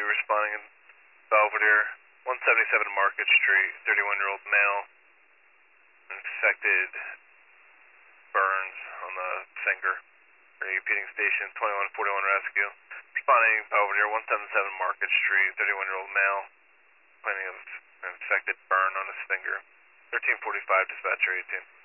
responding in Belvedere, 177 Market Street, 31-year-old male, infected burns on the finger. Repeating station 2141 rescue. Responding Belvedere, 177 Market Street, 31-year-old male, complaining of an infected burn on his finger. 1345 dispatcher 18.